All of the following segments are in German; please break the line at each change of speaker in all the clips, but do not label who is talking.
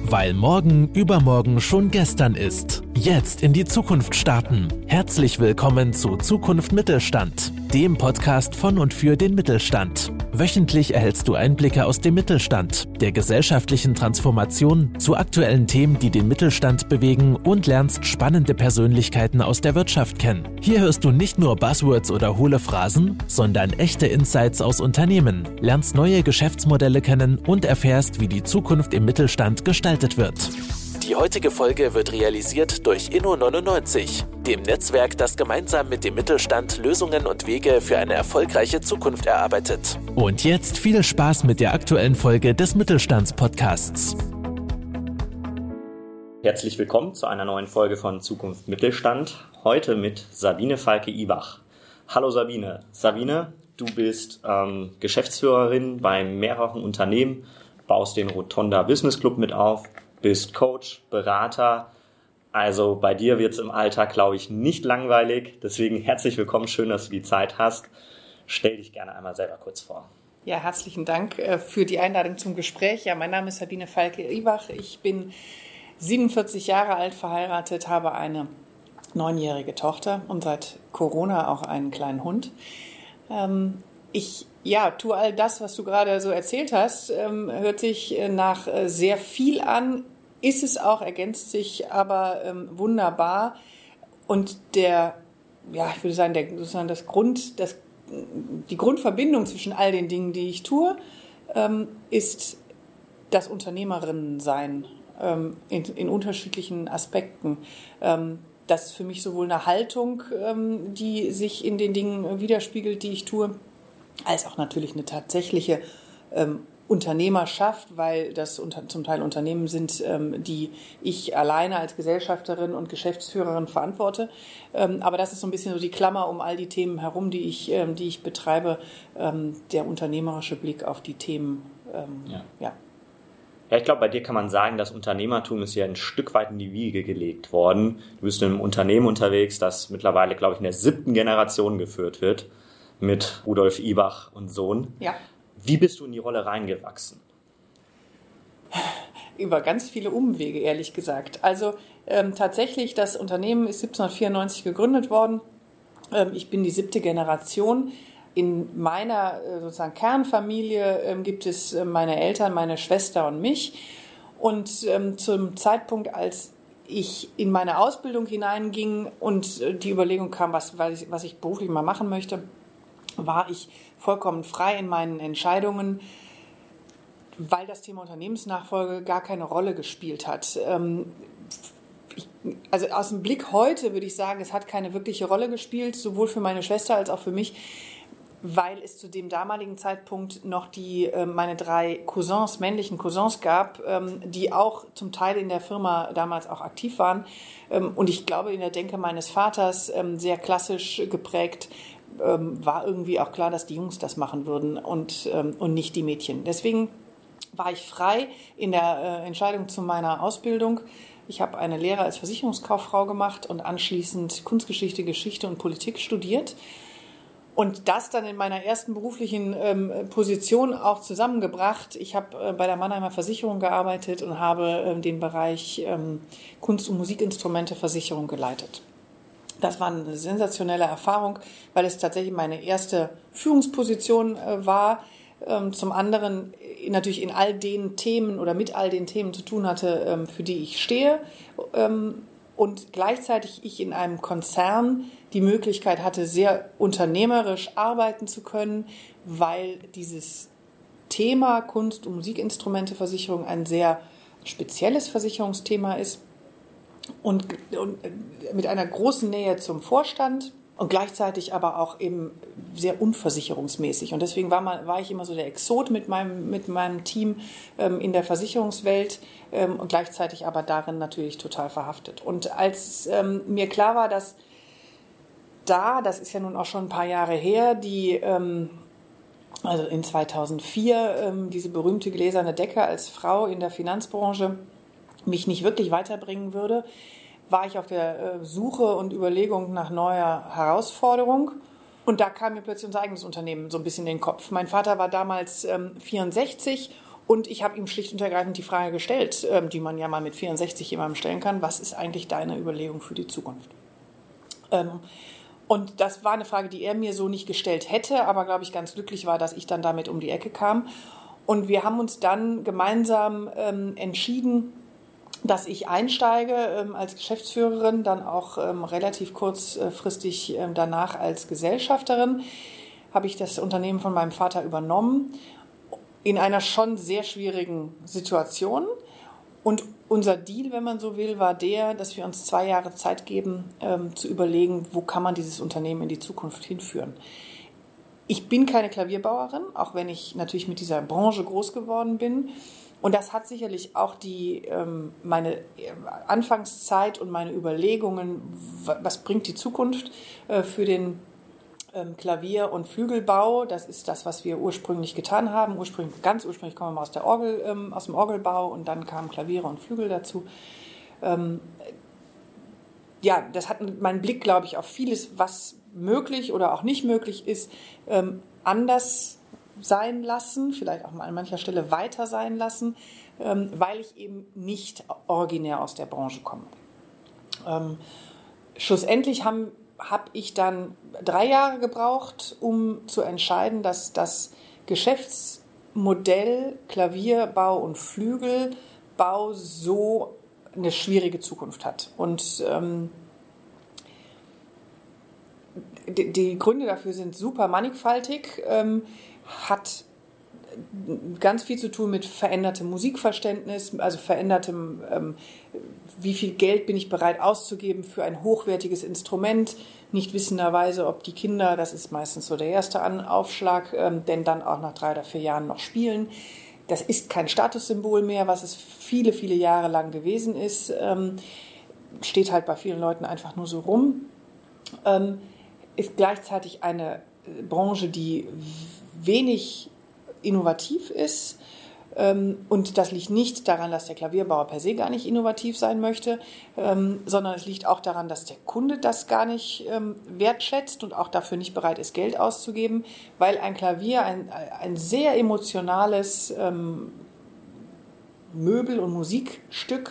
Weil morgen übermorgen schon gestern ist. Jetzt in die Zukunft starten. Herzlich willkommen zu Zukunft Mittelstand, dem Podcast von und für den Mittelstand. Wöchentlich erhältst du Einblicke aus dem Mittelstand, der gesellschaftlichen Transformation, zu aktuellen Themen, die den Mittelstand bewegen, und lernst spannende Persönlichkeiten aus der Wirtschaft kennen. Hier hörst du nicht nur Buzzwords oder hohle Phrasen, sondern echte Insights aus Unternehmen, lernst neue Geschäftsmodelle kennen und erfährst, wie die Zukunft im Mittelstand gestaltet wird. Die heutige Folge wird realisiert durch Inno99, dem Netzwerk, das gemeinsam mit dem Mittelstand Lösungen und Wege für eine erfolgreiche Zukunft erarbeitet. Und jetzt viel Spaß mit der aktuellen Folge des Mittelstandspodcasts.
Herzlich willkommen zu einer neuen Folge von Zukunft Mittelstand. Heute mit Sabine Falke-Ibach. Hallo Sabine. Sabine, du bist Geschäftsführerin bei mehreren Unternehmen, baust den Rotonda Business Club mit auf, bist Coach, Berater. Also bei dir wird es im Alltag, glaube ich, nicht langweilig. Deswegen herzlich willkommen, schön, dass du die Zeit hast. Stell dich gerne einmal selber kurz vor.
Ja, herzlichen Dank für die Einladung zum Gespräch. Ja, mein Name ist Sabine Falke-Ibach. Ich bin 47 Jahre alt, verheiratet, habe eine 9-jährige Tochter und seit Corona auch einen kleinen Hund. Ich tue all das, was du gerade so erzählt hast, hört sich nach sehr viel an, ist es auch, ergänzt sich aber wunderbar. Und ich würde sagen, die Grundverbindung zwischen all den Dingen, die ich tue, ist das Unternehmerinnensein in unterschiedlichen Aspekten. Das ist für mich sowohl eine Haltung, die sich in den Dingen widerspiegelt, die ich tue, als auch natürlich eine tatsächliche Unternehmerschaft, weil das zum Teil Unternehmen sind, die ich alleine als Gesellschafterin und Geschäftsführerin verantworte. Aber das ist so ein bisschen so die Klammer um all die Themen herum, die ich betreibe, der unternehmerische Blick auf die Themen.
Ja, ich glaube, bei dir kann man sagen, das Unternehmertum ist ja ein Stück weit in die Wiege gelegt worden. Du bist in einem Unternehmen unterwegs, das mittlerweile, glaube ich, in der 7. Generation geführt wird, mit Rudolf Ibach und Sohn.
Ja.
Wie bist du in die Rolle reingewachsen?
Über ganz viele Umwege, ehrlich gesagt. Also tatsächlich, das Unternehmen ist 1794 gegründet worden. Ich bin die 7. Generation. In meiner sozusagen Kernfamilie gibt es meine Eltern, meine Schwester und mich. Und zum Zeitpunkt, als ich in meine Ausbildung hineinging und die Überlegung kam, was ich beruflich mal machen möchte, war ich vollkommen frei in meinen Entscheidungen, weil das Thema Unternehmensnachfolge gar keine Rolle gespielt hat. Also aus dem Blick heute würde ich sagen, es hat keine wirkliche Rolle gespielt, sowohl für meine Schwester als auch für mich, weil es zu dem damaligen Zeitpunkt noch meine 3 männlichen Cousins gab, die auch zum Teil in der Firma damals auch aktiv waren. Und ich glaube, in der Denke meines Vaters, sehr klassisch geprägt, war irgendwie auch klar, dass die Jungs das machen würden und nicht die Mädchen. Deswegen war ich frei in der Entscheidung zu meiner Ausbildung. Ich habe eine Lehre als Versicherungskauffrau gemacht und anschließend Kunstgeschichte, Geschichte und Politik studiert. Und das dann in meiner ersten beruflichen Position auch zusammengebracht. Ich habe bei der Mannheimer Versicherung gearbeitet und habe den Bereich Kunst- und Musikinstrumente-Versicherung geleitet. Das war eine sensationelle Erfahrung, weil es tatsächlich meine erste Führungsposition war. Zum anderen natürlich in all den Themen oder mit all den Themen zu tun hatte, für die ich stehe. Und gleichzeitig ich in einem Konzern die Möglichkeit hatte, sehr unternehmerisch arbeiten zu können, weil dieses Thema Kunst- und Musikinstrumente-Versicherung ein sehr spezielles Versicherungsthema ist. Und mit einer großen Nähe zum Vorstand und gleichzeitig aber auch eben sehr unversicherungsmäßig. Und deswegen war ich immer so der Exot mit meinem Team in der Versicherungswelt und gleichzeitig aber darin natürlich total verhaftet. Und als mir klar war, dass das ist ja nun auch schon ein paar Jahre her, also in 2004, diese berühmte gläserne Decke als Frau in der Finanzbranche mich nicht wirklich weiterbringen würde, war ich auf der Suche und Überlegung nach neuer Herausforderung. Und da kam mir plötzlich unser eigenes Unternehmen so ein bisschen in den Kopf. Mein Vater war damals 64 Und ich habe ihm schlicht und ergreifend die Frage gestellt, die man ja mal mit 64 jemandem stellen kann: Was ist eigentlich deine Überlegung für die Zukunft? Und das war eine Frage, die er mir so nicht gestellt hätte, aber, glaube ich, ganz glücklich war, dass ich dann damit um die Ecke kam. Und wir haben uns dann gemeinsam entschieden, dass ich einsteige als Geschäftsführerin, dann auch relativ kurzfristig danach als Gesellschafterin. Habe ich das Unternehmen von meinem Vater übernommen, in einer schon sehr schwierigen Situation. Und unser Deal, wenn man so will, war der, dass wir uns 2 Jahre Zeit geben, zu überlegen, wo kann man dieses Unternehmen in die Zukunft hinführen. Ich bin keine Klavierbauerin, auch wenn ich natürlich mit dieser Branche groß geworden bin. Und das hat sicherlich auch meine Anfangszeit und meine Überlegungen, was bringt die Zukunft für den Klavier- und Flügelbau. Das ist das, was wir ursprünglich getan haben. Ganz ursprünglich kommen wir aus der Orgel, aus dem Orgelbau, und dann kamen Klaviere und Flügel dazu. Das hat meinen Blick, glaube ich, auf vieles, was möglich oder auch nicht möglich ist, anders sein lassen, vielleicht auch mal an mancher Stelle weiter sein lassen, weil ich eben nicht originär aus der Branche komme. Schlussendlich habe ich dann 3 Jahre gebraucht, um zu entscheiden, dass das Geschäftsmodell Klavierbau und Flügelbau so eine schwierige Zukunft hat. Und die Gründe dafür sind super mannigfaltig, hat ganz viel zu tun mit verändertem Musikverständnis, also verändertem, wie viel Geld bin ich bereit auszugeben für ein hochwertiges Instrument, nicht wissenderweise, ob die Kinder, das ist meistens so der erste Aufschlag, denn dann auch nach 3 oder 4 Jahren noch spielen. Das ist kein Statussymbol mehr, was es viele, viele Jahre lang gewesen ist. Steht halt bei vielen Leuten einfach nur so rum. Ist gleichzeitig eine Branche, die wenig innovativ ist. Und das liegt nicht daran, dass der Klavierbauer per se gar nicht innovativ sein möchte, sondern es liegt auch daran, dass der Kunde das gar nicht wertschätzt und auch dafür nicht bereit ist, Geld auszugeben, weil ein Klavier ein sehr emotionales Möbel- und Musikstück,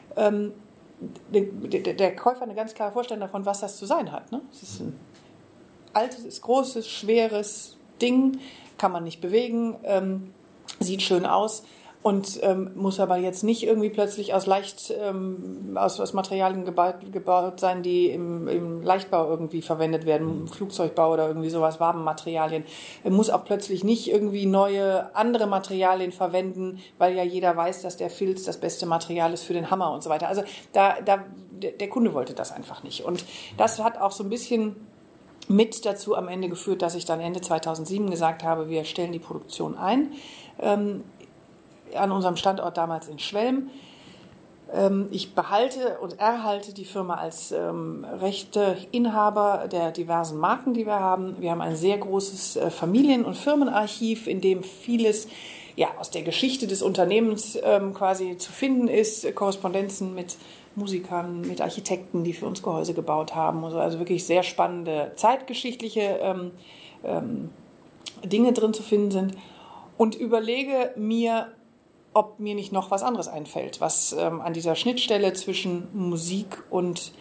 der Käufer eine ganz klare Vorstellung davon, was das zu sein hat. Ne? Es ist ein altes, großes, schweres Ding, kann man nicht bewegen, sieht schön aus und muss aber jetzt nicht irgendwie plötzlich aus Materialien gebaut sein, die im Leichtbau irgendwie verwendet werden, Flugzeugbau oder irgendwie sowas, Wabenmaterialien. Muss auch plötzlich nicht irgendwie neue andere Materialien verwenden, weil ja jeder weiß, dass der Filz das beste Material ist für den Hammer und so weiter. Also der Kunde wollte das einfach nicht. Und das hat auch so ein bisschen mit dazu am Ende geführt, dass ich dann Ende 2007 gesagt habe, wir stellen die Produktion ein an unserem Standort damals in Schwelm. Ich behalte und erhalte die Firma als Rechteinhaber der diversen Marken, die wir haben. Wir haben ein sehr großes Familien- und Firmenarchiv, in dem vieles aus der Geschichte des Unternehmens quasi zu finden ist, Korrespondenzen mit Musikern, mit Architekten, die für uns Gehäuse gebaut haben. Also wirklich sehr spannende zeitgeschichtliche Dinge drin zu finden sind. Und überlege mir, ob mir nicht noch was anderes einfällt, was an dieser Schnittstelle zwischen Musik und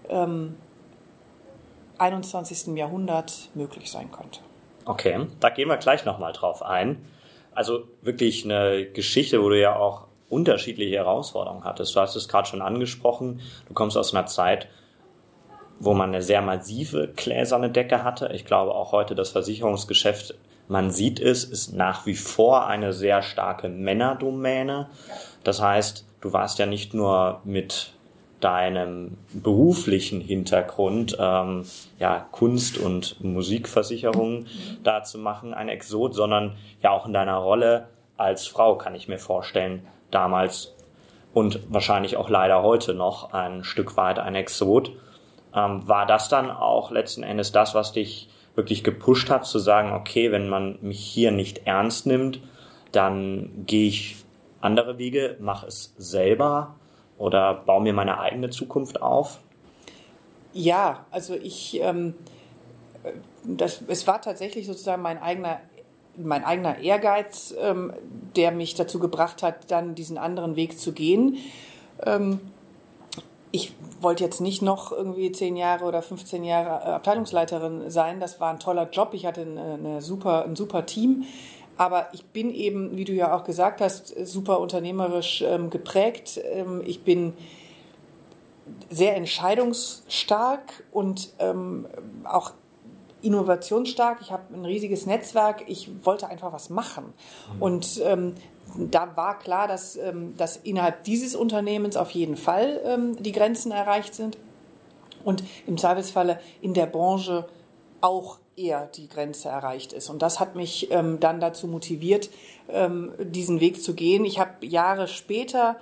21. Jahrhundert möglich sein könnte.
Okay, da gehen wir gleich nochmal drauf ein. Also wirklich eine Geschichte, wo du ja auch unterschiedliche Herausforderungen hattest. Du hast es gerade schon angesprochen, du kommst aus einer Zeit, wo man eine sehr massive gläserne Decke hatte. Ich glaube auch heute das Versicherungsgeschäft, man sieht es, ist nach wie vor eine sehr starke Männerdomäne. Das heißt, du warst ja nicht nur mit deinem beruflichen Hintergrund, Kunst- und Musikversicherungen da zu machen, ein Exot, sondern ja auch in deiner Rolle als Frau, kann ich mir vorstellen, damals und wahrscheinlich auch leider heute noch ein Stück weit ein Exot. War das dann auch letzten Endes das, was dich wirklich gepusht hat, zu sagen, okay, wenn man mich hier nicht ernst nimmt, dann gehe ich andere Wege, mache es selber oder baue mir meine eigene Zukunft auf?
Ja, also es war tatsächlich sozusagen mein eigener mein eigener Ehrgeiz, der mich dazu gebracht hat, dann diesen anderen Weg zu gehen. Ich wollte jetzt nicht noch irgendwie 10 Jahre oder 15 Jahre Abteilungsleiterin sein. Das war ein toller Job. Ich hatte ein super Team. Aber ich bin eben, wie du ja auch gesagt hast, super unternehmerisch geprägt. Ich bin sehr entscheidungsstark und auch innovationsstark. Ich habe ein riesiges Netzwerk. Ich wollte einfach was machen. Und da war klar, dass innerhalb dieses Unternehmens auf jeden Fall die Grenzen erreicht sind und im Zweifelsfalle in der Branche auch eher die Grenze erreicht ist. Und das hat mich dann dazu motiviert, diesen Weg zu gehen. Ich habe Jahre später,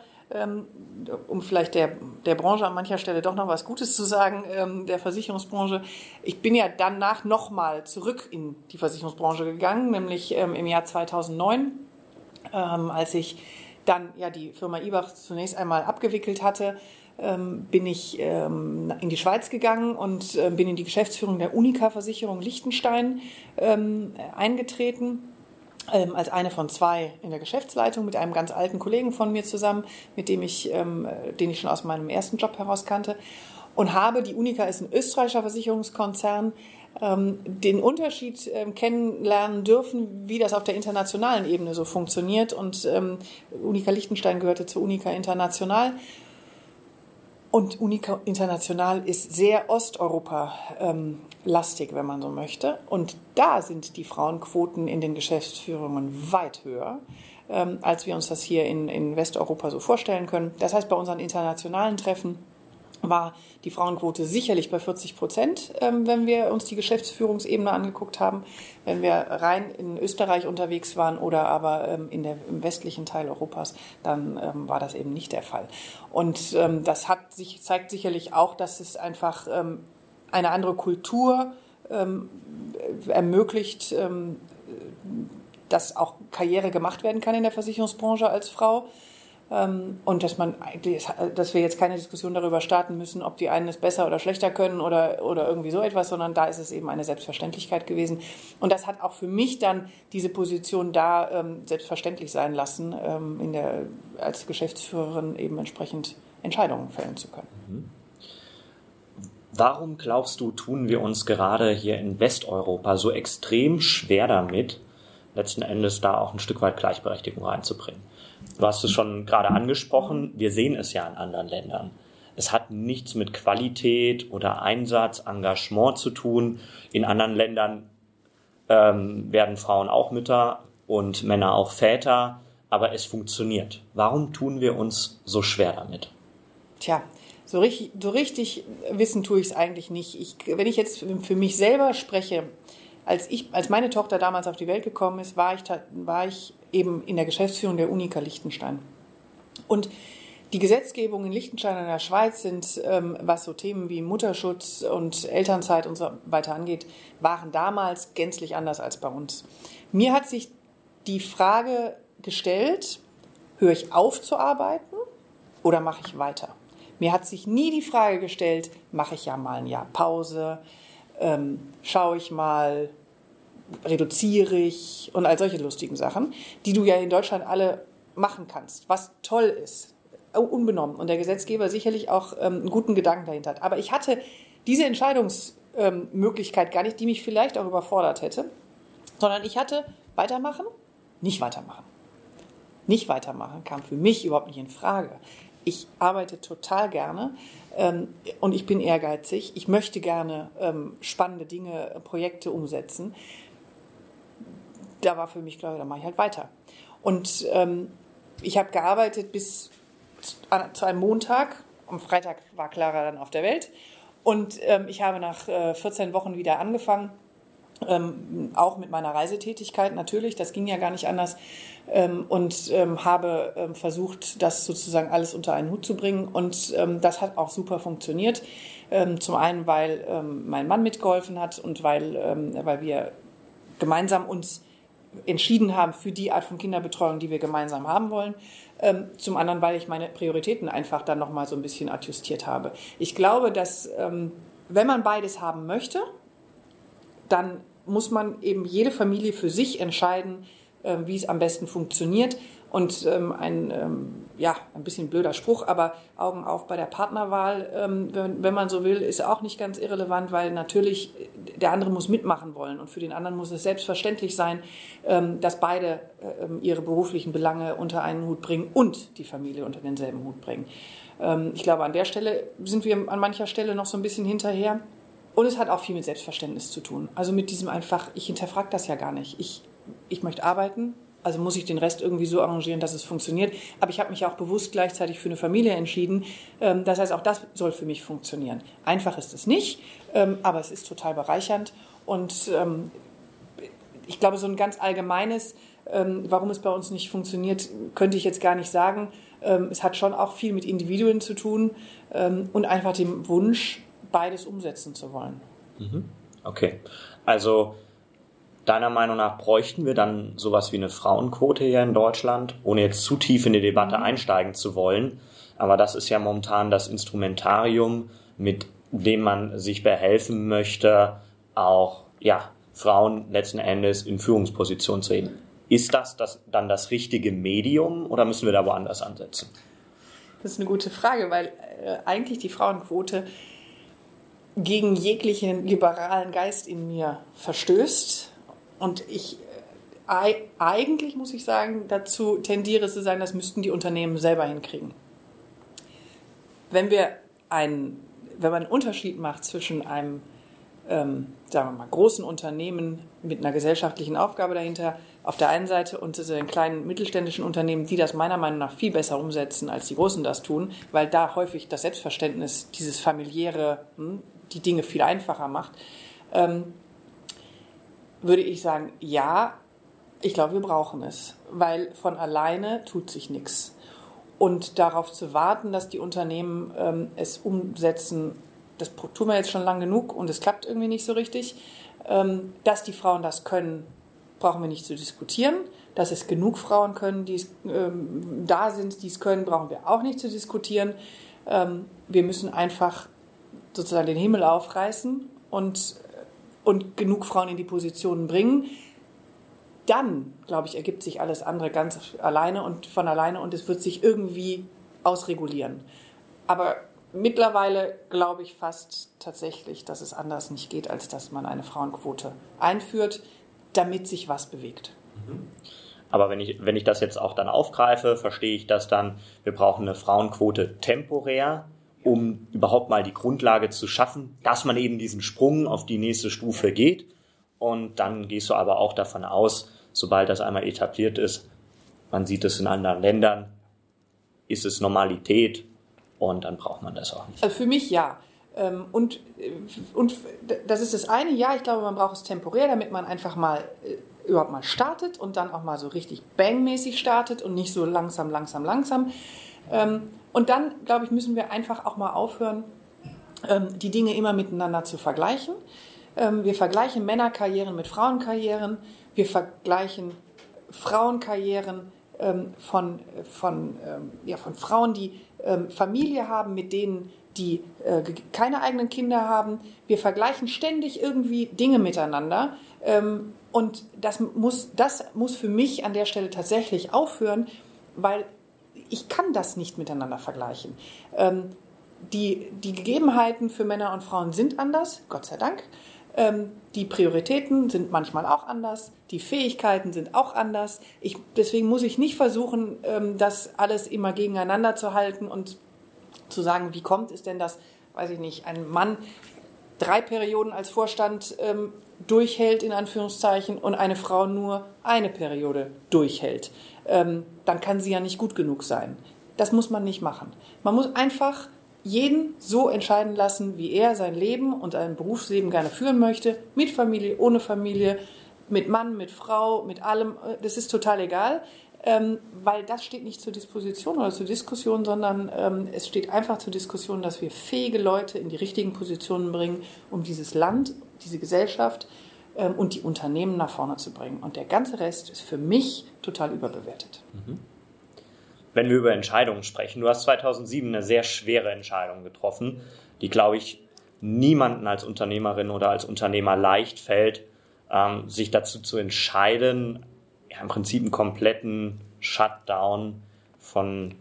um vielleicht der Branche an mancher Stelle doch noch was Gutes zu sagen, der Versicherungsbranche, ich bin ja danach nochmal zurück in die Versicherungsbranche gegangen, nämlich im Jahr 2009, als ich dann ja die Firma Ibach zunächst einmal abgewickelt hatte, bin ich in die Schweiz gegangen und bin in die Geschäftsführung der Unica-Versicherung Liechtenstein eingetreten, als eine von 2 in der Geschäftsleitung mit einem ganz alten Kollegen von mir zusammen, mit dem den ich schon aus meinem ersten Job heraus kannte, und habe, die Unica ist ein österreichischer Versicherungskonzern, den Unterschied kennenlernen dürfen, wie das auf der internationalen Ebene so funktioniert. Und Unica Liechtenstein gehörte zu Unica International. Und Unica International ist sehr Osteuropa-lastig, wenn man so möchte. Und da sind die Frauenquoten in den Geschäftsführungen weit höher, als wir uns das hier in Westeuropa so vorstellen können. Das heißt, bei unseren internationalen Treffen war die Frauenquote sicherlich bei 40%, wenn wir uns die Geschäftsführungsebene angeguckt haben. Wenn wir rein in Österreich unterwegs waren oder aber im westlichen Teil Europas, dann war das eben nicht der Fall. Und das zeigt sicherlich auch, dass es einfach eine andere Kultur ermöglicht, dass auch Karriere gemacht werden kann in der Versicherungsbranche als Frau. Und dass wir jetzt keine Diskussion darüber starten müssen, ob die einen es besser oder schlechter können oder irgendwie so etwas, sondern da ist es eben eine Selbstverständlichkeit gewesen. Und das hat auch für mich dann diese Position da selbstverständlich sein lassen, als Geschäftsführerin eben entsprechend Entscheidungen fällen zu können.
Warum glaubst du, tun wir uns gerade hier in Westeuropa so extrem schwer damit, letzten Endes da auch ein Stück weit Gleichberechtigung reinzubringen? Du hast es schon gerade angesprochen, wir sehen es ja in anderen Ländern. Es hat nichts mit Qualität oder Einsatz, Engagement zu tun. In anderen Ländern werden Frauen auch Mütter und Männer auch Väter, aber es funktioniert. Warum tun wir uns so schwer damit?
Tja, so richtig wissen tue ich es eigentlich nicht. Wenn ich jetzt für mich selber spreche, als meine Tochter damals auf die Welt gekommen ist, war ich eben in der Geschäftsführung der Unica Liechtenstein. Und die Gesetzgebung in Liechtenstein und der Schweiz sind, was so Themen wie Mutterschutz und Elternzeit und so weiter angeht, waren damals gänzlich anders als bei uns. Mir hat sich die Frage gestellt, höre ich auf zu arbeiten oder mache ich weiter? Mir hat sich nie die Frage gestellt, mache ich ja mal ein Jahr Pause, schaue ich mal, reduziere ich und all solche lustigen Sachen, die du ja in Deutschland alle machen kannst, was toll ist, unbenommen. Und der Gesetzgeber sicherlich auch einen guten Gedanken dahinter hat. Aber ich hatte diese Entscheidungsmöglichkeit gar nicht, die mich vielleicht auch überfordert hätte, sondern ich hatte weitermachen, nicht weitermachen. Nicht weitermachen kam für mich überhaupt nicht in Frage. Ich arbeite total gerne und ich bin ehrgeizig. Ich möchte gerne spannende Dinge, Projekte umsetzen. Da war für mich klar, da mache ich halt weiter. Und ich habe gearbeitet bis zu einem Montag. Am Freitag war Clara dann auf der Welt. Und ich habe nach 14 Wochen wieder angefangen, auch mit meiner Reisetätigkeit natürlich, das ging ja gar nicht anders, und habe versucht, das sozusagen alles unter einen Hut zu bringen. Und das hat auch super funktioniert. Zum einen, weil mein Mann mitgeholfen hat und weil wir gemeinsam uns entschieden haben für die Art von Kinderbetreuung, die wir gemeinsam haben wollen. Zum anderen, weil ich meine Prioritäten einfach dann nochmal so ein bisschen adjustiert habe. Ich glaube, dass wenn man beides haben möchte, dann muss man eben jede Familie für sich entscheiden, wie es am besten funktioniert. Und ein bisschen blöder Spruch, aber Augen auf bei der Partnerwahl, wenn man so will, ist auch nicht ganz irrelevant, weil natürlich der andere muss mitmachen wollen. Und für den anderen muss es selbstverständlich sein, dass beide ihre beruflichen Belange unter einen Hut bringen und die Familie unter denselben Hut bringen. Ich glaube, an der Stelle sind wir an mancher Stelle noch so ein bisschen hinterher. Und es hat auch viel mit Selbstverständnis zu tun. Also mit diesem einfach, ich hinterfrage das ja gar nicht. Ich möchte arbeiten. Also muss ich den Rest irgendwie so arrangieren, dass es funktioniert. Aber ich habe mich auch bewusst gleichzeitig für eine Familie entschieden. Das heißt, auch das soll für mich funktionieren. Einfach ist es nicht, aber es ist total bereichernd. Und ich glaube, so ein ganz allgemeines, warum es bei uns nicht funktioniert, könnte ich jetzt gar nicht sagen. Es hat schon auch viel mit Individuen zu tun und einfach dem Wunsch, beides umsetzen zu wollen.
Okay, also deiner Meinung nach bräuchten wir dann sowas wie eine Frauenquote hier in Deutschland, ohne jetzt zu tief in die Debatte einsteigen zu wollen. Aber das ist ja momentan das Instrumentarium, mit dem man sich behelfen möchte, auch Frauen letzten Endes in Führungspositionen zu heben. Ist das dann das richtige Medium oder müssen wir da woanders ansetzen?
Das ist eine gute Frage, weil eigentlich die Frauenquote gegen jeglichen liberalen Geist in mir verstößt. Und ich eigentlich, muss ich sagen, dazu tendiere zu sagen, das müssten die Unternehmen selber hinkriegen. Wenn man einen Unterschied macht zwischen einem, sagen wir mal, großen Unternehmen mit einer gesellschaftlichen Aufgabe dahinter auf der einen Seite und den kleinen mittelständischen Unternehmen, die das meiner Meinung nach viel besser umsetzen, als die Großen das tun, weil da häufig das Selbstverständnis, dieses familiäre, die Dinge viel einfacher macht, würde ich sagen, ja, ich glaube, wir brauchen es, weil von alleine tut sich nichts. Und darauf zu warten, dass die Unternehmen es umsetzen, das tun wir jetzt schon lang genug und es klappt irgendwie nicht so richtig. Dass die Frauen das können, brauchen wir nicht zu diskutieren. Dass es genug Frauen können, die da sind, die es können, brauchen wir auch nicht zu diskutieren. Wir müssen einfach sozusagen den Himmel aufreißen und genug Frauen in die Positionen bringen, dann, glaube ich, ergibt sich alles andere ganz alleine und von alleine und es wird sich irgendwie ausregulieren. Aber mittlerweile glaube ich fast tatsächlich, dass es anders nicht geht, als dass man eine Frauenquote einführt, damit sich was bewegt.
Aber wenn ich das jetzt auch dann aufgreife, verstehe ich das dann, wir brauchen eine Frauenquote temporär, um überhaupt mal die Grundlage zu schaffen, dass man eben diesen Sprung auf die nächste Stufe geht. Und dann gehst du aber auch davon aus, sobald das einmal etabliert ist, man sieht es in anderen Ländern, ist es Normalität und dann braucht man das auch nicht.
Also für mich ja. Und das ist das eine, ja, ich glaube, man braucht es temporär, damit man einfach mal überhaupt mal startet und dann auch mal so richtig bangmäßig startet und nicht so langsam. Und dann, glaube ich, müssen wir einfach auch mal aufhören, die Dinge immer miteinander zu vergleichen. Wir vergleichen Männerkarrieren mit Frauenkarrieren. Wir vergleichen Frauenkarrieren von Frauen, die Familie haben, mit denen, die keine eigenen Kinder haben. Wir vergleichen ständig irgendwie Dinge miteinander. Und das muss für mich an der Stelle tatsächlich aufhören, weil ich kann das nicht miteinander vergleichen. Die Gegebenheiten für Männer und Frauen sind anders, Gott sei Dank. Die Prioritäten sind manchmal auch anders. Die Fähigkeiten sind auch anders. Deswegen muss ich nicht versuchen, das alles immer gegeneinander zu halten und zu sagen, wie kommt es denn, dass, weiß ich nicht, ein Mann 3 Perioden als Vorstand durchhält, in Anführungszeichen, und eine Frau nur eine Periode durchhält. Dann kann sie ja nicht gut genug sein. Das muss man nicht machen. Man muss einfach jeden so entscheiden lassen, wie er sein Leben und sein Berufsleben gerne führen möchte, mit Familie, ohne Familie, mit Mann, mit Frau, mit allem. Das ist total egal, weil das steht nicht zur Disposition oder zur Diskussion, sondern es steht einfach zur Diskussion, dass wir fähige Leute in die richtigen Positionen bringen, um dieses Land, diese Gesellschaft und die Unternehmen nach vorne zu bringen. Und der ganze Rest ist für mich total überbewertet.
Wenn wir über Entscheidungen sprechen, du hast 2007 eine sehr schwere Entscheidung getroffen, die, glaube ich, niemanden als Unternehmerin oder als Unternehmer leicht fällt, sich dazu zu entscheiden, ja, im Prinzip einen kompletten Shutdown von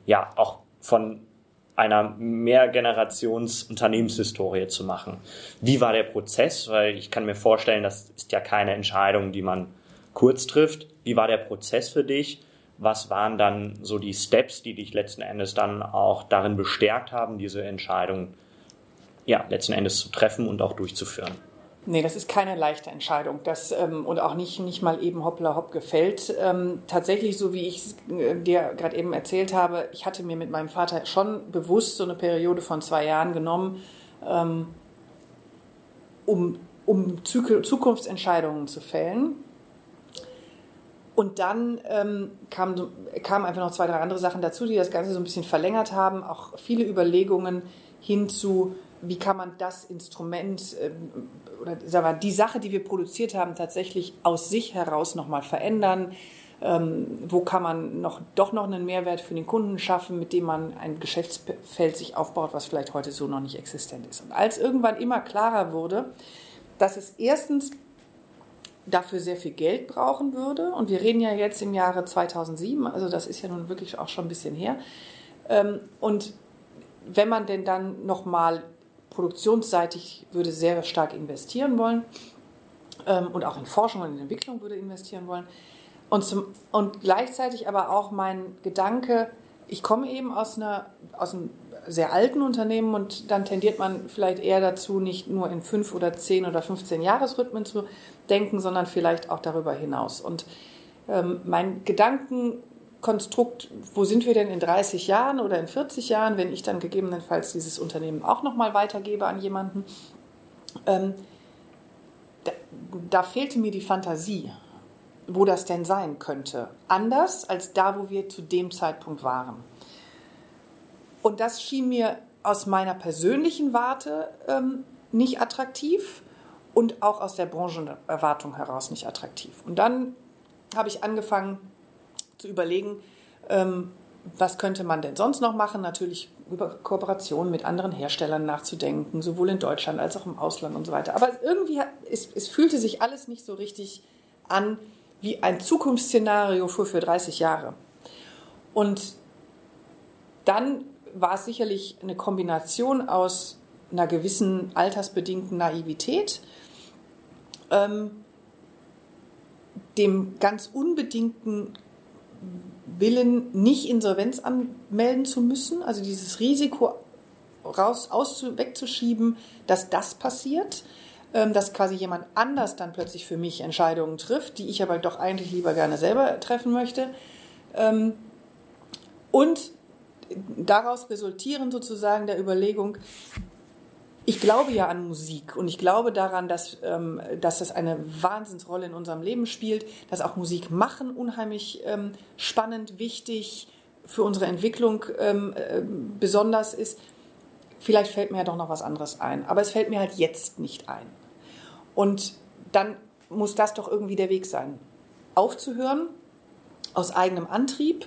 einer Mehrgenerations-Unternehmenshistorie zu machen. Wie war der Prozess? Weil ich kann mir vorstellen, das ist ja keine Entscheidung, die man kurz trifft. Wie war der Prozess für dich? Was waren dann so die Steps, die dich letzten Endes dann auch darin bestärkt haben, diese Entscheidung letzten Endes zu treffen und auch durchzuführen?
Nee, das ist keine leichte Entscheidung. Und auch nicht mal eben hoppla hopp gefällt. Tatsächlich, so wie ich es dir gerade eben erzählt habe, ich hatte mir mit meinem Vater schon bewusst so eine Periode von 2 Jahren genommen, um Zukunftsentscheidungen zu fällen. Und dann kamen einfach noch 2, 3 andere Sachen dazu, die das Ganze so ein bisschen verlängert haben. Auch viele Überlegungen hinzu, wie kann man das Instrument oder sagen wir, die Sache, die wir produziert haben, tatsächlich aus sich heraus nochmal verändern? Wo kann man doch noch einen Mehrwert für den Kunden schaffen, mit dem man ein Geschäftsfeld sich aufbaut, was vielleicht heute so noch nicht existent ist? Und als irgendwann immer klarer wurde, dass es erstens dafür sehr viel Geld brauchen würde, und wir reden ja jetzt im Jahre 2007, also das ist ja nun wirklich auch schon ein bisschen her, und wenn man denn dann nochmal produktionsseitig würde sehr stark investieren wollen und auch in Forschung und in Entwicklung würde investieren wollen. Und gleichzeitig aber auch mein Gedanke, ich komme eben aus einem sehr alten Unternehmen, und dann tendiert man vielleicht eher dazu, nicht nur in 5 oder 10 oder 15 Jahresrhythmen zu denken, sondern vielleicht auch darüber hinaus. Und mein Gedankenkonstrukt, wo sind wir denn in 30 Jahren oder in 40 Jahren, wenn ich dann gegebenenfalls dieses Unternehmen auch nochmal weitergebe an jemanden, da fehlte mir die Fantasie, wo das denn sein könnte. Anders als da, wo wir zu dem Zeitpunkt waren. Und das schien mir aus meiner persönlichen Warte nicht attraktiv und auch aus der Branchenerwartung heraus nicht attraktiv. Und dann habe ich angefangen zu überlegen, was könnte man denn sonst noch machen? Natürlich über Kooperationen mit anderen Herstellern nachzudenken, sowohl in Deutschland als auch im Ausland und so weiter. Aber irgendwie, es fühlte sich alles nicht so richtig an wie ein Zukunftsszenario für 30 Jahre. Und dann war es sicherlich eine Kombination aus einer gewissen altersbedingten Naivität, dem ganz unbedingten Willen, nicht Insolvenz anmelden zu müssen, also dieses Risiko wegzuschieben, dass das passiert, dass quasi jemand anders dann plötzlich für mich Entscheidungen trifft, die ich aber doch eigentlich lieber gerne selber treffen möchte. Und daraus resultieren sozusagen der Überlegung, ich glaube ja an Musik und ich glaube daran, dass das eine Wahnsinnsrolle in unserem Leben spielt, dass auch Musik machen unheimlich spannend, wichtig, für unsere Entwicklung besonders ist. Vielleicht fällt mir ja doch noch was anderes ein, aber es fällt mir halt jetzt nicht ein. Und dann muss das doch irgendwie der Weg sein. Aufzuhören, aus eigenem Antrieb,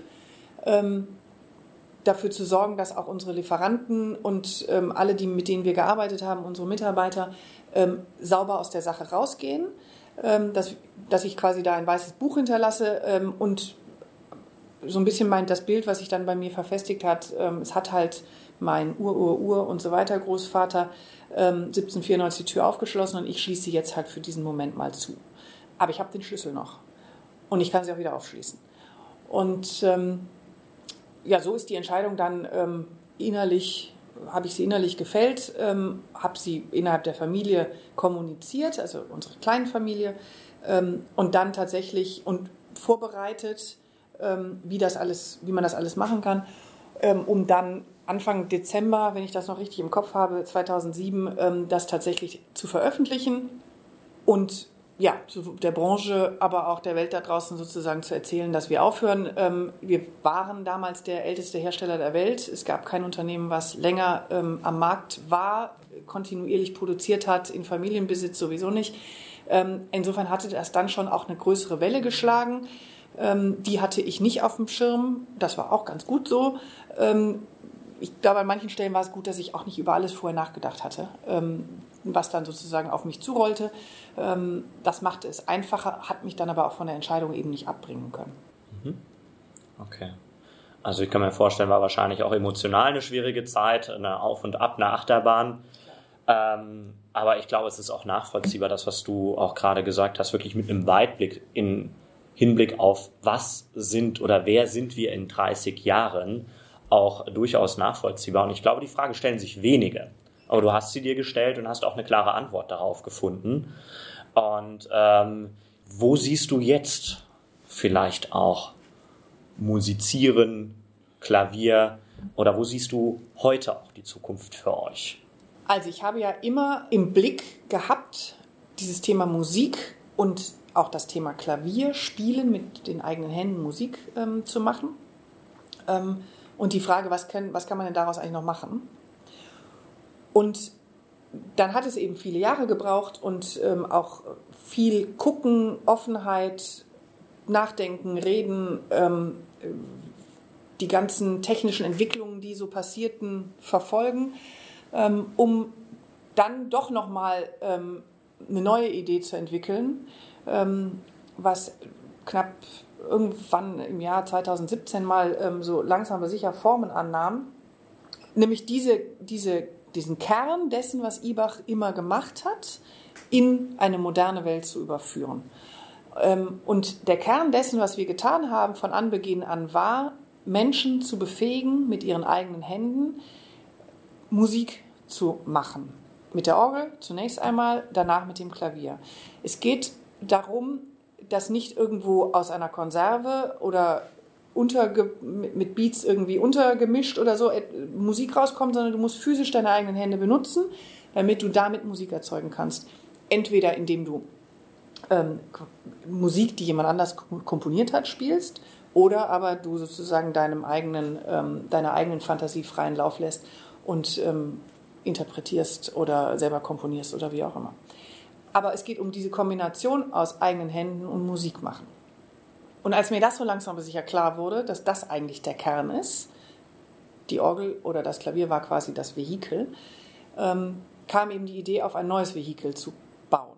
dafür zu sorgen, dass auch unsere Lieferanten und alle, mit denen wir gearbeitet haben, unsere Mitarbeiter, sauber aus der Sache rausgehen, dass ich quasi da ein weißes Buch hinterlasse und so ein bisschen das Bild, was sich dann bei mir verfestigt hat, es hat halt mein Ur und so weiter Großvater 1794 die Tür aufgeschlossen und ich schließe sie jetzt halt für diesen Moment mal zu. Aber ich habe den Schlüssel noch und ich kann sie auch wieder aufschließen. Und so ist die Entscheidung dann habe ich sie innerlich gefällt, habe sie innerhalb der Familie kommuniziert, also unsere kleine Familie, und dann tatsächlich und vorbereitet, wie man das alles machen kann, um dann Anfang Dezember, wenn ich das noch richtig im Kopf habe, 2007, das tatsächlich zu veröffentlichen und der Branche, aber auch der Welt da draußen sozusagen zu erzählen, dass wir aufhören. Wir waren damals der älteste Hersteller der Welt. Es gab kein Unternehmen, was länger am Markt war, kontinuierlich produziert hat, in Familienbesitz sowieso nicht. Insofern hatte das dann schon auch eine größere Welle geschlagen. Die hatte ich nicht auf dem Schirm. Das war auch ganz gut so. Ich glaube, an manchen Stellen war es gut, dass ich auch nicht über alles vorher nachgedacht hatte. was dann sozusagen auf mich zurollte. Das machte es einfacher, hat mich dann aber auch von der Entscheidung eben nicht abbringen können.
Okay. Also ich kann mir vorstellen, war wahrscheinlich auch emotional eine schwierige Zeit, eine Auf und Ab, eine Achterbahn. Aber ich glaube, es ist auch nachvollziehbar, das, was du auch gerade gesagt hast, wirklich mit einem Weitblick in Hinblick auf was sind oder wer sind wir in 30 Jahren, auch durchaus nachvollziehbar. Und ich glaube, die Frage stellen sich wenige. Aber du hast sie dir gestellt und hast auch eine klare Antwort darauf gefunden. Und wo siehst du jetzt vielleicht auch Musizieren, Klavier oder wo siehst du heute auch die Zukunft für euch?
Also ich habe ja immer im Blick gehabt, dieses Thema Musik und auch das Thema Klavier, Spielen, mit den eigenen Händen Musik zu machen. Und die Frage, was kann man denn daraus eigentlich noch machen? Und dann hat es eben viele Jahre gebraucht und auch viel Gucken, Offenheit, Nachdenken, Reden, die ganzen technischen Entwicklungen, die so passierten, verfolgen, um dann doch nochmal eine neue Idee zu entwickeln, was knapp irgendwann im Jahr 2017 mal so langsam aber sicher Formen annahm, nämlich diesen Kern dessen, was Ibach immer gemacht hat, in eine moderne Welt zu überführen. Und der Kern dessen, was wir getan haben, von Anbeginn an war, Menschen zu befähigen, mit ihren eigenen Händen Musik zu machen. Mit der Orgel zunächst einmal, danach mit dem Klavier. Es geht darum, dass nicht irgendwo aus einer Konserve oder mit Beats irgendwie untergemischt oder so Musik rauskommt, sondern du musst physisch deine eigenen Hände benutzen, damit du damit Musik erzeugen kannst. Entweder indem du Musik, die jemand anders komponiert hat, spielst, oder aber du sozusagen deiner eigenen Fantasie freien Lauf lässt und interpretierst oder selber komponierst oder wie auch immer. Aber es geht um diese Kombination aus eigenen Händen und Musik machen. Und als mir das so langsam aber sicher klar wurde, dass das eigentlich der Kern ist, die Orgel oder das Klavier war quasi das Vehikel, kam eben die Idee, auf ein neues Vehikel zu bauen.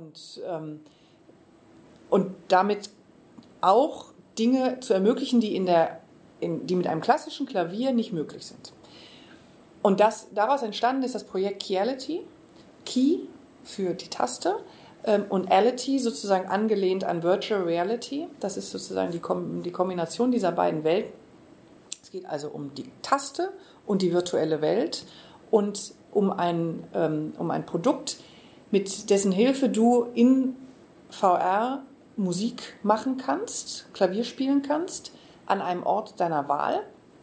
Und damit auch Dinge zu ermöglichen, die mit einem klassischen Klavier nicht möglich sind. Und daraus entstanden ist das Projekt Keyality, Key für die Taste und Ality sozusagen angelehnt an Virtual Reality. Das ist sozusagen die Kombination dieser beiden Welten. Es geht also um die Taste und die virtuelle Welt und um ein Produkt, mit dessen Hilfe du in VR Musik machen kannst, Klavier spielen kannst, an einem Ort deiner Wahl.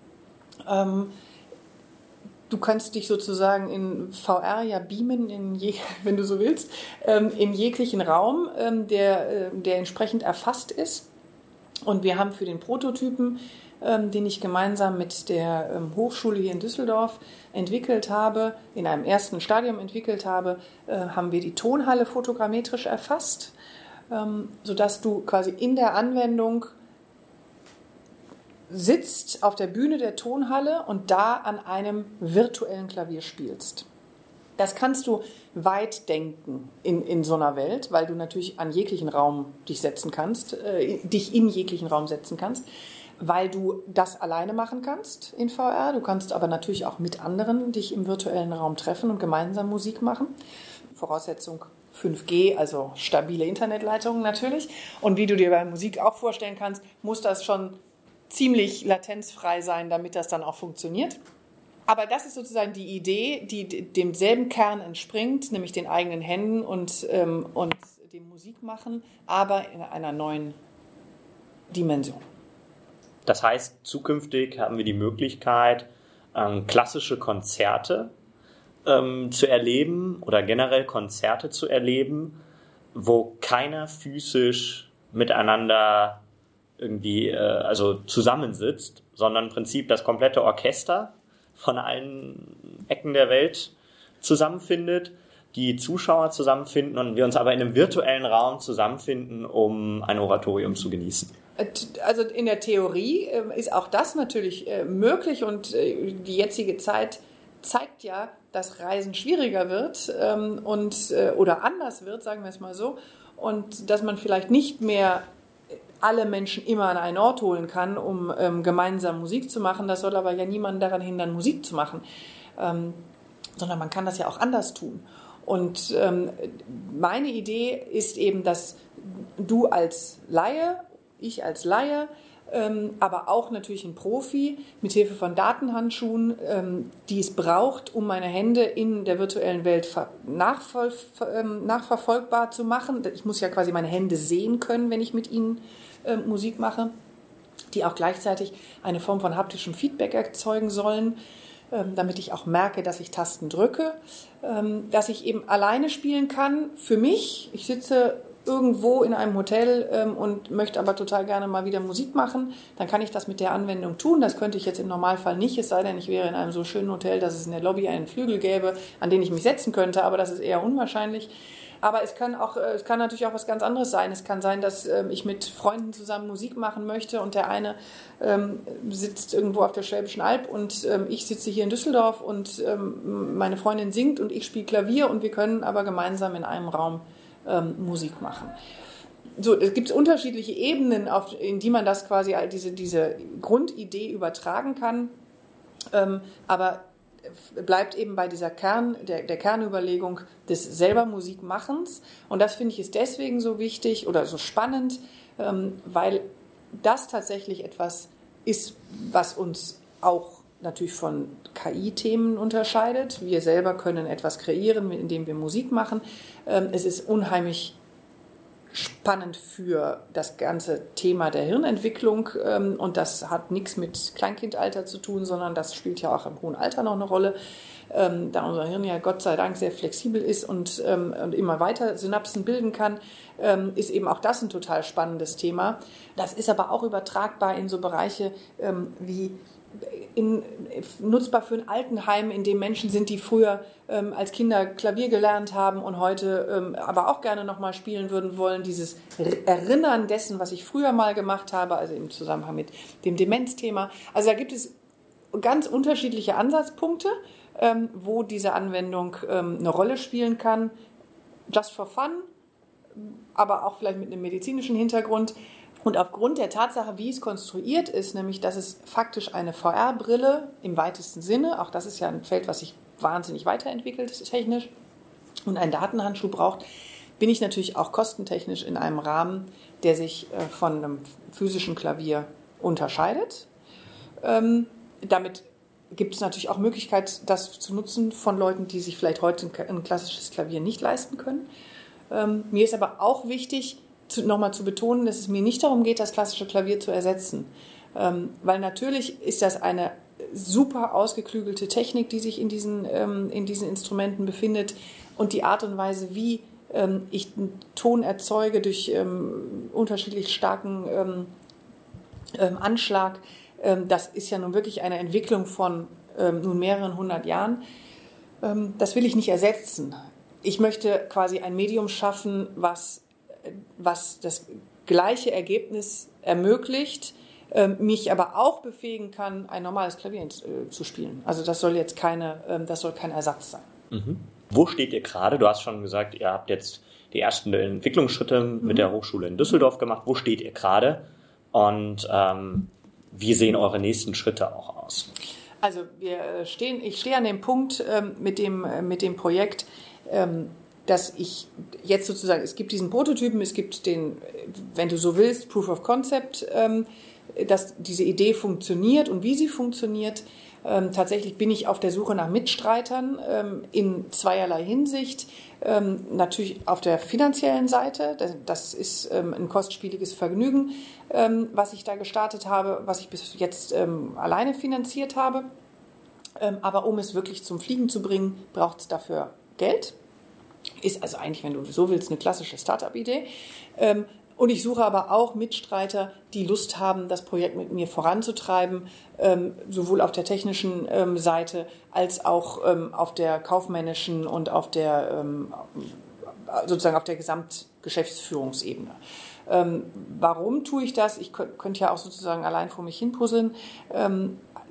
Du kannst dich sozusagen in VR ja beamen, wenn du so willst, in jeglichen Raum, der entsprechend erfasst ist. Und wir haben für den Prototypen, den ich gemeinsam mit der Hochschule hier in Düsseldorf entwickelt habe, in einem ersten Stadium entwickelt habe, haben wir die Tonhalle fotogrammetrisch erfasst, sodass du quasi in der Anwendung sitzt auf der Bühne der Tonhalle und da an einem virtuellen Klavier spielst. Das kannst du weit denken in so einer Welt, weil du natürlich an jeglichen Raum dich in jeglichen Raum setzen kannst, weil du das alleine machen kannst in VR. Du kannst aber natürlich auch mit anderen dich im virtuellen Raum treffen und gemeinsam Musik machen. Voraussetzung 5G, also stabile Internetleitungen natürlich. Und wie du dir bei Musik auch vorstellen kannst, muss das schon ziemlich latenzfrei sein, damit das dann auch funktioniert. Aber das ist sozusagen die Idee, die demselben Kern entspringt, nämlich den eigenen Händen und dem Musikmachen, aber in einer neuen Dimension.
Das heißt, zukünftig haben wir die Möglichkeit, klassische Konzerte zu erleben oder generell Konzerte zu erleben, wo keiner physisch miteinander irgendwie zusammensitzt, sondern im Prinzip das komplette Orchester von allen Ecken der Welt zusammenfindet, die Zuschauer zusammenfinden und wir uns aber in einem virtuellen Raum zusammenfinden, um ein Oratorium zu genießen.
Also in der Theorie ist auch das natürlich möglich und die jetzige Zeit zeigt ja, dass Reisen schwieriger wird oder anders wird, sagen wir es mal so, und dass man vielleicht nicht mehr alle Menschen immer an einen Ort holen kann, um gemeinsam Musik zu machen. Das soll aber ja niemanden daran hindern, Musik zu machen, sondern man kann das ja auch anders tun. Und meine Idee ist eben, dass du als Laie, ich als Laie, aber auch natürlich ein Profi mit Hilfe von Datenhandschuhen, die es braucht, um meine Hände in der virtuellen Welt nachverfolgbar zu machen. Ich muss ja quasi meine Hände sehen können, wenn ich mit ihnen Musik mache, die auch gleichzeitig eine Form von haptischem Feedback erzeugen sollen, damit ich auch merke, dass ich Tasten drücke, dass ich eben alleine spielen kann. Für mich, ich sitze irgendwo in einem Hotel und möchte aber total gerne mal wieder Musik machen, dann kann ich das mit der Anwendung tun. Das könnte ich jetzt im Normalfall nicht, es sei denn, ich wäre in einem so schönen Hotel, dass es in der Lobby einen Flügel gäbe, an den ich mich setzen könnte, aber das ist eher unwahrscheinlich. Aber es kann natürlich auch was ganz anderes sein. Es kann sein, dass ich mit Freunden zusammen Musik machen möchte und der eine sitzt irgendwo auf der Schwäbischen Alb und ich sitze hier in Düsseldorf und meine Freundin singt und ich spiele Klavier und wir können aber gemeinsam in einem Raum Musik machen. So, es gibt unterschiedliche Ebenen, in die man das quasi diese Grundidee übertragen kann, aber bleibt eben bei dieser der Kernüberlegung des selber Musikmachens. Und das finde ich ist deswegen so wichtig oder so spannend, weil das tatsächlich etwas ist, was uns auch natürlich von KI-Themen unterscheidet. Wir selber können etwas kreieren, indem wir Musik machen. Es ist unheimlich spannend für das ganze Thema der Hirnentwicklung und das hat nichts mit Kleinkindalter zu tun, sondern das spielt ja auch im hohen Alter noch eine Rolle, da unser Hirn ja Gott sei Dank sehr flexibel ist und immer weiter Synapsen bilden kann, ist eben auch das ein total spannendes Thema. Das ist aber auch übertragbar in so Bereiche wie nutzbar für ein Altenheim, in dem Menschen sind, die früher als Kinder Klavier gelernt haben und heute aber auch gerne nochmal spielen würden wollen. Dieses Erinnern dessen, was ich früher mal gemacht habe, also im Zusammenhang mit dem Demenzthema. Also da gibt es ganz unterschiedliche Ansatzpunkte, wo diese Anwendung eine Rolle spielen kann. Just for fun, aber auch vielleicht mit einem medizinischen Hintergrund. Und aufgrund der Tatsache, wie es konstruiert ist, nämlich, dass es faktisch eine VR-Brille im weitesten Sinne, auch das ist ja ein Feld, was sich wahnsinnig weiterentwickelt technisch, und einen Datenhandschuh braucht, bin ich natürlich auch kostentechnisch in einem Rahmen, der sich von einem physischen Klavier unterscheidet. Damit gibt es natürlich auch Möglichkeit, das zu nutzen von Leuten, die sich vielleicht heute ein klassisches Klavier nicht leisten können. Mir ist aber auch wichtig, nochmal zu betonen, dass es mir nicht darum geht, das klassische Klavier zu ersetzen. Weil natürlich ist das eine super ausgeklügelte Technik, die sich in diesen Instrumenten befindet. Und die Art und Weise, wie ich einen Ton erzeuge durch unterschiedlich starken Anschlag, das ist ja nun wirklich eine Entwicklung von nun mehreren 100 Jahren. Das will ich nicht ersetzen. Ich möchte quasi ein Medium schaffen, was das gleiche Ergebnis ermöglicht, mich aber auch befähigen kann, ein normales Klavier zu spielen. Also das soll jetzt kein Ersatz sein.
Mhm. Wo steht ihr gerade? Du hast schon gesagt, ihr habt jetzt die ersten Entwicklungsschritte mit der Hochschule in Düsseldorf gemacht. Wo steht ihr gerade? Und wie sehen eure nächsten Schritte auch aus?
Also ich stehe an dem Punkt mit dem Projekt, dass ich jetzt sozusagen, es gibt diesen Prototypen, es gibt den, wenn du so willst, Proof of Concept, dass diese Idee funktioniert und wie sie funktioniert. Tatsächlich bin ich auf der Suche nach Mitstreitern in zweierlei Hinsicht. Natürlich auf der finanziellen Seite, das ist ein kostspieliges Vergnügen, was ich da gestartet habe, was ich bis jetzt alleine finanziert habe. Aber um es wirklich zum Fliegen zu bringen, braucht es dafür Geld. Ist also eigentlich, wenn du so willst, eine klassische Start-up-Idee. Und ich suche aber auch Mitstreiter, die Lust haben, das Projekt mit mir voranzutreiben, sowohl auf der technischen Seite als auch auf der kaufmännischen und auf der sozusagen auf der Gesamtgeschäftsführungsebene. Warum tue ich das? Ich könnte ja auch sozusagen allein vor mich hin puzzeln.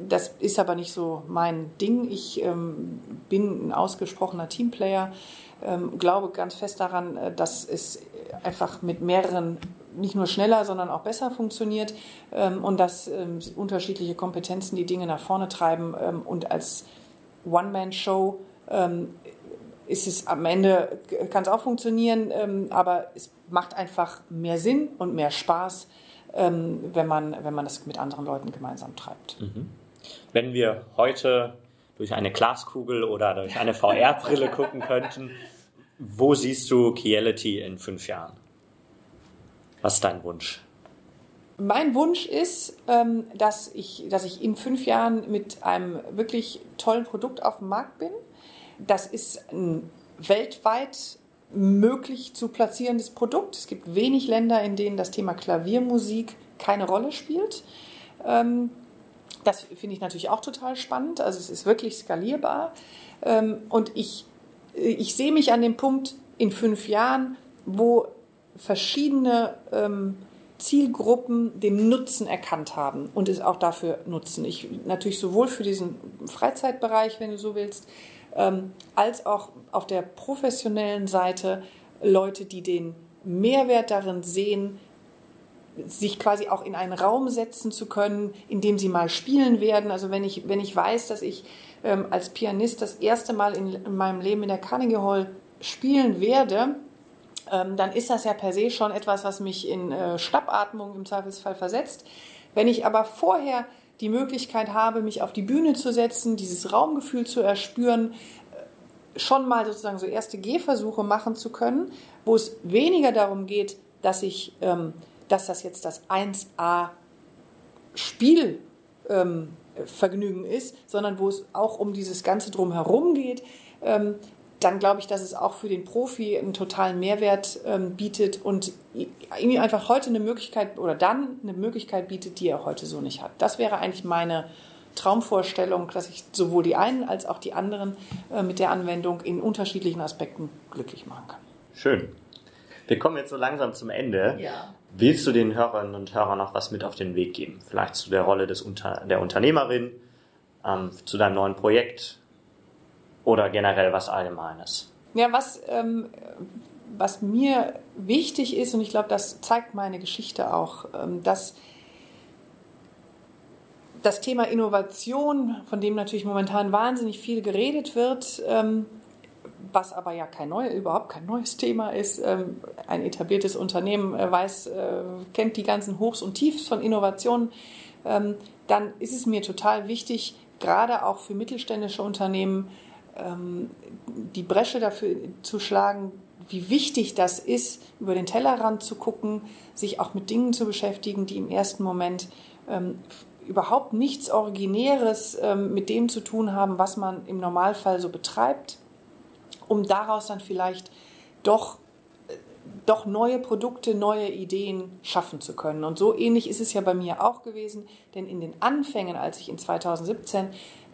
Das ist aber nicht so mein Ding. Ich bin ein ausgesprochener Teamplayer, glaube ganz fest daran, dass es einfach mit mehreren nicht nur schneller, sondern auch besser funktioniert und dass unterschiedliche Kompetenzen die Dinge nach vorne treiben. Und als One-Man-Show ist es am Ende, kann es auch funktionieren, aber es macht einfach mehr Sinn und mehr Spaß, wenn man das mit anderen Leuten gemeinsam treibt.
Mhm. Wenn wir heute durch eine Glaskugel oder durch eine VR-Brille gucken könnten, wo siehst du Keality in 5 Jahren? Was ist dein Wunsch?
Mein Wunsch ist, dass ich in 5 Jahren mit einem wirklich tollen Produkt auf dem Markt bin. Das ist ein weltweit möglich zu platzierendes Produkt. Es gibt wenig Länder, in denen das Thema Klaviermusik keine Rolle spielt. Das finde ich natürlich auch total spannend. Also es ist wirklich skalierbar. Und ich sehe mich an dem Punkt in 5 Jahren, wo verschiedene Zielgruppen den Nutzen erkannt haben und es auch dafür nutzen. Natürlich sowohl für diesen Freizeitbereich, wenn du so willst, als auch auf der professionellen Seite Leute, die den Mehrwert darin sehen, sich quasi auch in einen Raum setzen zu können, in dem sie mal spielen werden. Also wenn ich weiß, dass ich als Pianist das erste Mal in meinem Leben in der Carnegie Hall spielen werde, dann ist das ja per se schon etwas, was mich in Schnappatmung im Zweifelsfall versetzt. Wenn ich aber vorher die Möglichkeit habe, mich auf die Bühne zu setzen, dieses Raumgefühl zu erspüren, schon mal sozusagen so erste Gehversuche machen zu können, wo es weniger darum geht, dass das jetzt das 1A Spielvergnügen ist, sondern wo es auch um dieses Ganze Drumherum geht, dann glaube ich, dass es auch für den Profi einen totalen Mehrwert bietet und ihm einfach heute eine Möglichkeit bietet, die er heute so nicht hat. Das wäre eigentlich meine Traumvorstellung, dass ich sowohl die einen als auch die anderen mit der Anwendung in unterschiedlichen Aspekten glücklich machen kann.
Schön. Wir kommen jetzt so langsam zum Ende.
Ja.
Willst du den Hörerinnen und Hörern noch was mit auf den Weg geben? Vielleicht zu der Rolle der Unternehmerin, zu deinem neuen Projekt oder generell was Allgemeines?
Ja, was mir wichtig ist, und ich glaube, das zeigt meine Geschichte auch, dass das Thema Innovation, von dem natürlich momentan wahnsinnig viel geredet wird, was aber ja überhaupt kein neues Thema ist. Ein etabliertes Unternehmen kennt die ganzen Hochs und Tiefs von Innovationen. Dann ist es mir total wichtig, gerade auch für mittelständische Unternehmen, die Bresche dafür zu schlagen, wie wichtig das ist, über den Tellerrand zu gucken, sich auch mit Dingen zu beschäftigen, die im ersten Moment überhaupt nichts Originäres mit dem zu tun haben, was man im Normalfall so betreibt, um daraus dann vielleicht doch neue Produkte, neue Ideen schaffen zu können. Und so ähnlich ist es ja bei mir auch gewesen, denn in den Anfängen, als ich in 2017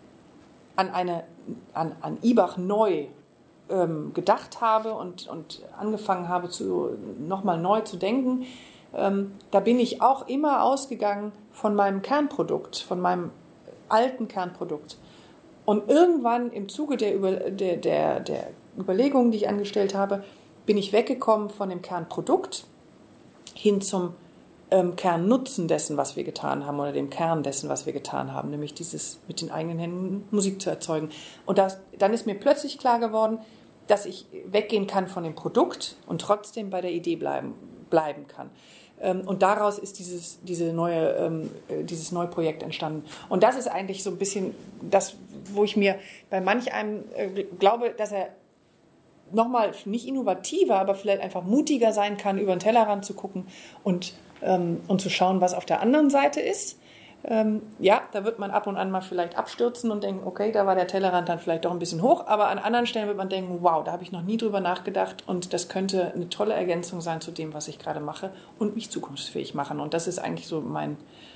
an IBACH neu gedacht habe und angefangen habe, nochmal neu zu denken, da bin ich auch immer ausgegangen von meinem Kernprodukt, von meinem alten Kernprodukt. Und irgendwann im Zuge der Überlegungen, die ich angestellt habe, bin ich weggekommen von dem Kernprodukt hin zum Kernnutzen dessen, was wir getan haben, oder dem Kern dessen, was wir getan haben, nämlich dieses mit den eigenen Händen Musik zu erzeugen. Und dann ist mir plötzlich klar geworden, dass ich weggehen kann von dem Produkt und trotzdem bei der Idee bleiben kann. Und daraus ist dieses neue Projekt entstanden. Und das ist eigentlich so ein bisschen das, wo ich mir bei manch einem glaube, dass er nochmal nicht innovativer, aber vielleicht einfach mutiger sein kann, über den Tellerrand zu gucken und zu schauen, was auf der anderen Seite ist. Ja, da wird man ab und an mal vielleicht abstürzen und denken, okay, da war der Tellerrand dann vielleicht doch ein bisschen hoch, aber an anderen Stellen wird man denken, wow, da habe ich noch nie drüber nachgedacht und das könnte eine tolle Ergänzung sein zu dem, was ich gerade mache und mich zukunftsfähig machen. Und das ist eigentlich so mein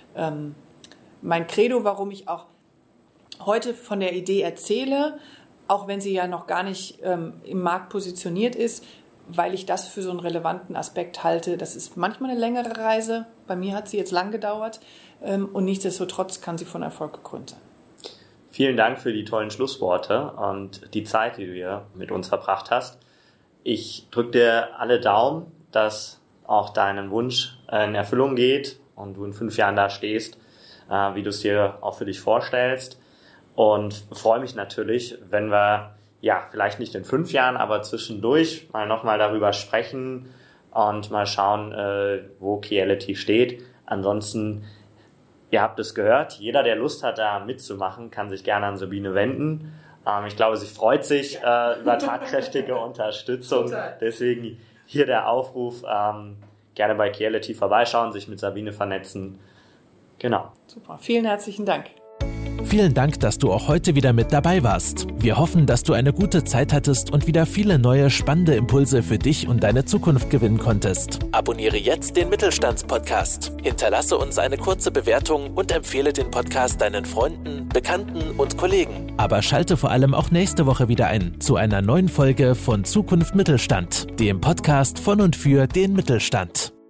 Credo, warum ich auch heute von der Idee erzähle, auch wenn sie ja noch gar nicht im Markt positioniert ist, weil ich das für so einen relevanten Aspekt halte. Das ist manchmal eine längere Reise. Bei mir hat sie jetzt lang gedauert und nichtsdestotrotz kann sie von Erfolg gekrönt sein.
Vielen Dank für die tollen Schlussworte und die Zeit, die du hier mit uns verbracht hast. Ich drücke dir alle Daumen, dass auch dein Wunsch in Erfüllung geht und du in 5 Jahren da stehst, wie du es dir auch für dich vorstellst. Und freue mich natürlich, wenn wir, vielleicht nicht in 5 Jahren, aber zwischendurch nochmal darüber sprechen und mal schauen, wo Keality steht. Ansonsten, ihr habt es gehört, jeder, der Lust hat, da mitzumachen, kann sich gerne an Sabine wenden. Ich glaube, sie freut sich über tatkräftige Unterstützung. Total. Deswegen hier der Aufruf, gerne bei Keality vorbeischauen, sich mit Sabine vernetzen. Genau.
Super, vielen herzlichen Dank.
Vielen Dank, dass du auch heute wieder mit dabei warst. Wir hoffen, dass du eine gute Zeit hattest und wieder viele neue, spannende Impulse für dich und deine Zukunft gewinnen konntest. Abonniere jetzt den Mittelstandspodcast. Hinterlasse uns eine kurze Bewertung und empfehle den Podcast deinen Freunden, Bekannten und Kollegen. Aber schalte vor allem auch nächste Woche wieder ein zu einer neuen Folge von Zukunft Mittelstand, dem Podcast von und für den Mittelstand.